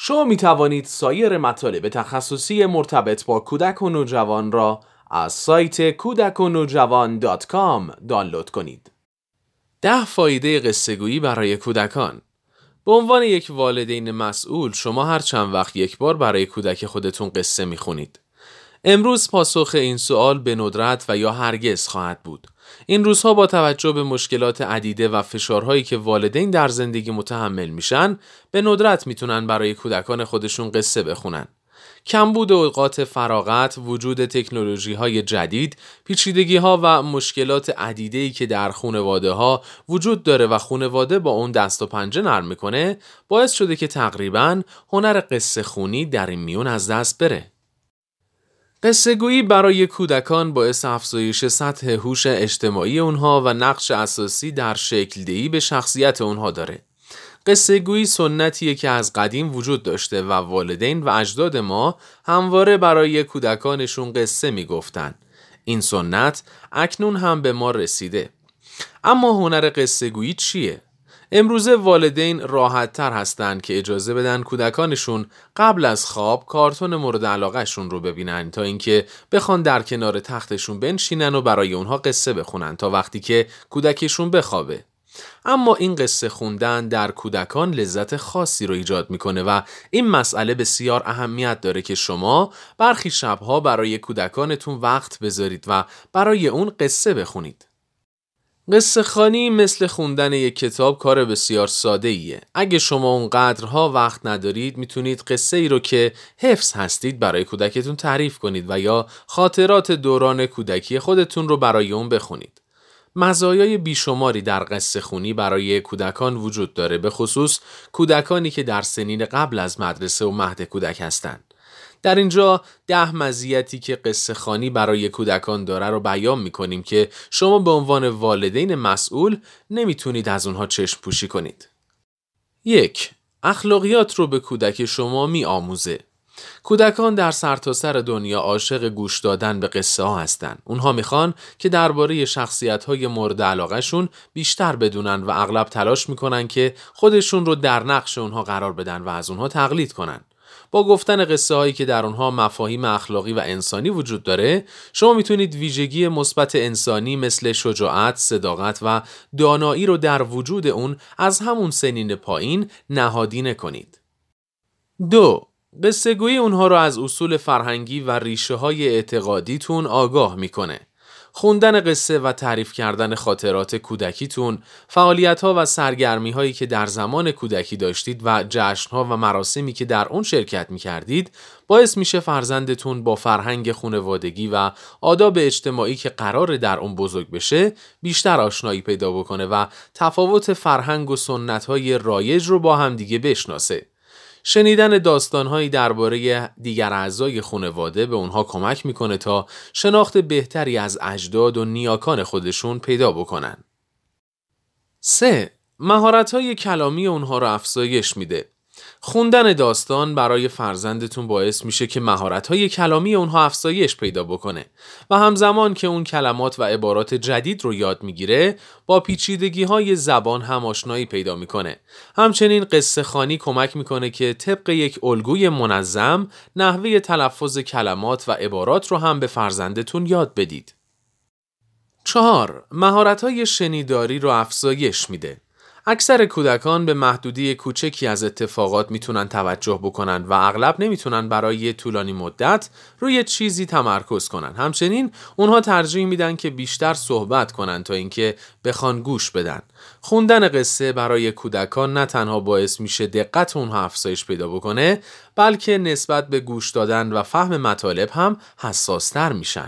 شما می توانید سایر مطالب تخصصی مرتبط با کودک و نوجوان را از سایت kudakondnojavan.com دانلود کنید. 10 فایده قصه گویی برای کودکان. به عنوان یک والدین مسئول شما هر چند وقت یک بار برای کودک خودتون قصه می خونید. امروز پاسخ این سوال به ندرت و یا هرگز خواهد بود. این روزها با توجه به مشکلات عدیده و فشارهایی که والدین در زندگی متحمل میشن، به ندرت میتونن برای کودکان خودشون قصه بخونن. کمبود اوقات فراغت، وجود تکنولوژی‌های جدید، پیچیدگی‌ها و مشکلات عدیده‌ای که در خانواده‌ها وجود داره و خانواده با اون دست و پنجه نرم میکنه، باعث شده که تقریباً هنر قصه خونی در این میون از دست بره. قصه گویی برای کودکان باعث افزایش سطح هوش اجتماعی اونها و نقش اساسی در شکل دهی به شخصیت اونها داره. قصه گویی سنتیه که از قدیم وجود داشته و والدین و اجداد ما همواره برای کودکانشون قصه میگفتن. این سنت اکنون هم به ما رسیده. اما هنر قصه گویی چیه؟ امروزه والدین راحت تر هستن که اجازه بدن کودکانشون قبل از خواب کارتون مورد علاقهشون رو ببینن تا اینکه بخوان در کنار تختشون بنشینن و برای اونها قصه بخونن تا وقتی که کودکشون بخوابه. اما این قصه خوندن در کودکان لذت خاصی رو ایجاد میکنه و این مسئله بسیار اهمیت داره که شما برخی شبها برای کودکانتون وقت بذارید و برای اون قصه بخونید. قصه خوانی مثل خوندن یک کتاب کار بسیار ساده ایه. اگه شما اونقدرها وقت ندارید میتونید قصه ای رو که حفظ هستید برای کودکتون تعریف کنید و یا خاطرات دوران کودکی خودتون رو برای اون بخونید. مزایای بیشماری در قصه خونی برای کودکان وجود داره، به خصوص کودکانی که در سنین قبل از مدرسه و مهد کودک هستند. در اینجا 10 مزیتی که قصه خوانی برای کودکان داره رو بیان می‌کنیم که شما به عنوان والدین مسئول نمیتونید از اونها چشم پوشی کنید. 1. اخلاقیات رو به کودک شما می‌آموزه. کودکان در سرتاسر دنیا عاشق گوش دادن به قصه ها هستن. اونها میخوان که درباره شخصیت های مورد علاقه شون بیشتر بدونن و اغلب تلاش میکنن که خودشون رو در نقش اونها قرار بدن و از اونها تقلید کنن. با گفتن قصه هایی که در اونها مفاهیم اخلاقی و انسانی وجود داره، شما میتونید ویژگی مثبت انسانی مثل شجاعت، صداقت و دانایی رو در وجود اون از همون سنین پایین نهادینه کنید. 2. قصه گویی اونها رو از اصول فرهنگی و ریشه های اعتقادیتون آگاه میکنه. خوندن قصه و تعریف کردن خاطرات کودکیتون، فعالیت ها و سرگرمی هایی که در زمان کودکی داشتید و جشن ها و مراسمی که در اون شرکت میکردید باعث میشه فرزندتون با فرهنگ خانوادگی و آداب اجتماعی که قراره در اون بزرگ بشه بیشتر آشنایی پیدا بکنه و تفاوت فرهنگ و سنت های رایج رو با هم دیگه بشناسه. شنیدن داستان‌هایی درباره دیگر اعضای خانواده به اونها کمک میکنه تا شناخت بهتری از اجداد و نیاکان خودشون پیدا بکنن. 3. مهارت‌های کلامی اونها رو افزایش میده. خوندن داستان برای فرزندتون باعث میشه که مهارت‌های کلامی اونها افزایش پیدا بکنه و همزمان که اون کلمات و عبارات جدید رو یاد میگیره با پیچیدگی‌های زبان هم آشنایی پیدا میکنه. همچنین قصه خوانی کمک میکنه که طبق یک الگوی منظم نحوه تلفظ کلمات و عبارات رو هم به فرزندتون یاد بدید. 4. مهارت‌های شنیداری رو افزایش میده. اکثر کودکان به محدودی کوچکی از اتفاقات میتونن توجه بکنن و اغلب نمیتونن برای طولانی مدت روی چیزی تمرکز کنن. همچنین اونها ترجیح میدن که بیشتر صحبت کنن تا اینکه بخوان گوش بدن. خوندن قصه برای کودکان نه تنها باعث میشه دقت اونها افزایش پیدا بکنه، بلکه نسبت به گوش دادن و فهم مطالب هم حساس‌تر میشن.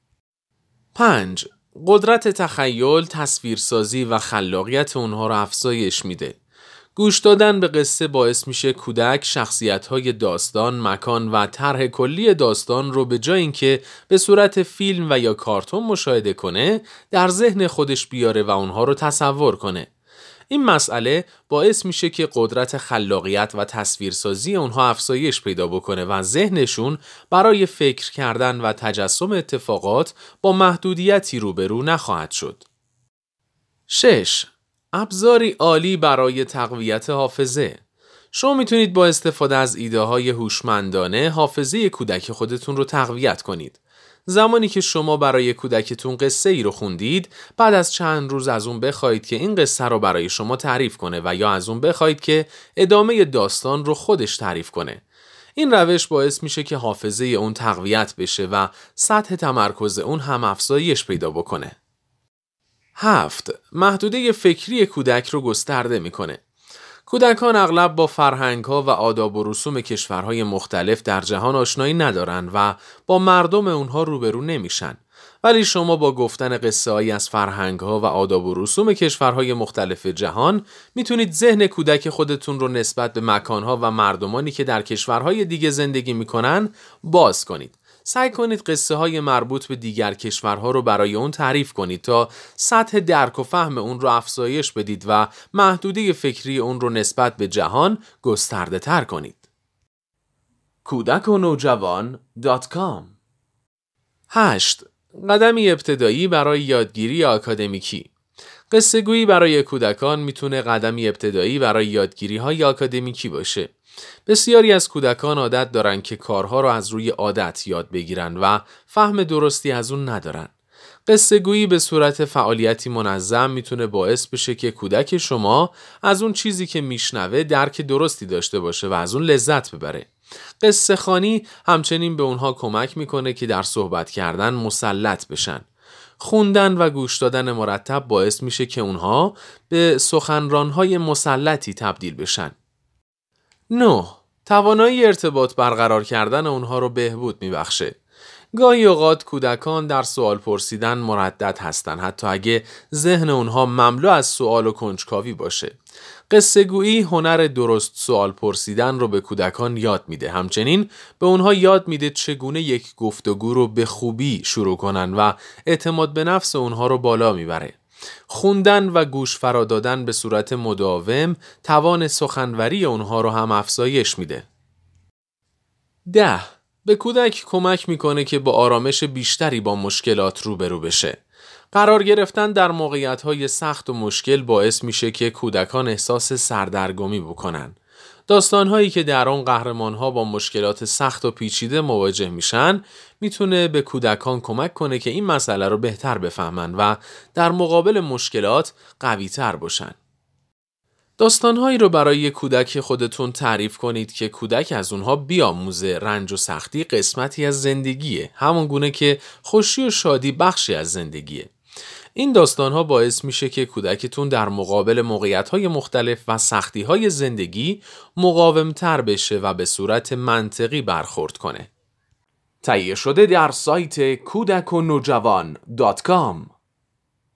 5. قدرت تخیل، تصویرسازی و خلاقیت اونها رو افزایش میده. گوش دادن به قصه باعث میشه کودک شخصیت‌های داستان، مکان و طرح کلی داستان رو به جای اینکه به صورت فیلم و یا کارتون مشاهده کنه، در ذهن خودش بیاره و اونها رو تصور کنه. این مسئله باعث میشه که قدرت خلاقیت و تصویرسازی اونها افزایش پیدا بکنه و ذهنشون برای فکر کردن و تجسم اتفاقات با محدودیتی روبرو نخواهد شد. 6. ابزاری عالی برای تقویت حافظه. شما میتونید با استفاده از ایده های هوشمندانه حافظه کودک خودتون رو تقویت کنید. زمانی که شما برای کودکتون قصه ای رو خوندید، بعد از چند روز از اون بخواید که این قصه رو برای شما تعریف کنه و یا از اون بخواید که ادامه داستان رو خودش تعریف کنه. این روش باعث میشه که حافظه اون تقویت بشه و سطح تمرکز اون هم افزایش پیدا بکنه. 7. محدوده فکری کودک رو گسترده میکنه. کودکان اغلب با فرهنگ‌ها و آداب و رسوم کشورهای مختلف در جهان آشنایی ندارن و با مردم اونها روبرو نمیشن. ولی شما با گفتن قصه‌هایی از فرهنگ‌ها و آداب و رسوم کشورهای مختلف جهان میتونید ذهن کودک خودتون رو نسبت به مکان‌ها و مردمانی که در کشورهای دیگه زندگی میکنن باز کنید. سعی کنید قصه های مربوط به دیگر کشورها رو برای اون تعریف کنید تا سطح درک و فهم اون رو افزایش بدید و محدوده فکری اون رو نسبت به جهان گسترده تر کنید. kudakonojavaan.com 8. قدمی ابتدایی برای یادگیری آکادمیکی. قصه گویی برای کودکان میتونه قدمی ابتدایی برای یادگیری های آکادمیکی باشه. بسیاری از کودکان عادت دارن که کارها رو از روی عادت یاد بگیرن و فهم درستی از اون ندارن. قصه گویی به صورت فعالیتی منظم میتونه باعث بشه که کودک شما از اون چیزی که میشنوه درک درستی داشته باشه و از اون لذت ببره. قصه خوانی همچنین به اونها کمک میکنه که در صحبت کردن مسلط بشن. خوندن و گوش دادن مرتب باعث میشه که اونها به سخنرانهای مسلطی تبدیل بشن. 9. توانایی ارتباط برقرار کردن اونها رو بهبود میبخشه. گاهی اوقات کودکان در سوال پرسیدن مردد هستن، حتی اگه ذهن اونها مملو از سوال و کنجکاوی باشه. قصه گویی هنر درست سوال پرسیدن رو به کودکان یاد میده. همچنین به اونها یاد میده چگونه یک گفتگو رو به خوبی شروع کنن و اعتماد به نفس اونها رو بالا میبره. خوندن و گوش فرا دادن به صورت مداوم توان سخنوری اونها رو هم افزایش میده. 10. به کودک کمک میکنه که با آرامش بیشتری با مشکلات روبرو بشه. قرار گرفتن در موقعیت‌های سخت و مشکل باعث میشه که کودکان احساس سردرگمی بکنن. داستان‌هایی که در آن قهرمان‌ها با مشکلات سخت و پیچیده مواجه میشن میتونه به کودکان کمک کنه که این مسئله رو بهتر بفهمن و در مقابل مشکلات قوی‌تر باشن. داستان‌هایی رو برای کودک خودتون تعریف کنید که کودک از اونها بیاموزه. رنج و سختی قسمتی از زندگیه، همون گونه که خوشی و شادی بخشی از زندگیه. این داستان‌ها باعث میشه که کودکتون در مقابل موقعیت‌های مختلف و سختی‌های زندگی مقاوم‌تر بشه و به صورت منطقی برخورد کنه. تهیه شده در سایت kudakonojavaan.com